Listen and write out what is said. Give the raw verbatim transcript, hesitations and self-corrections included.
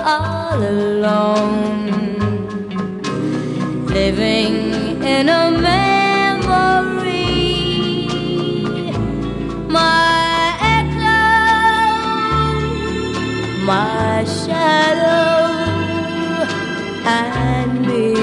all alone, living in a memory. My echo, my shadow, and me.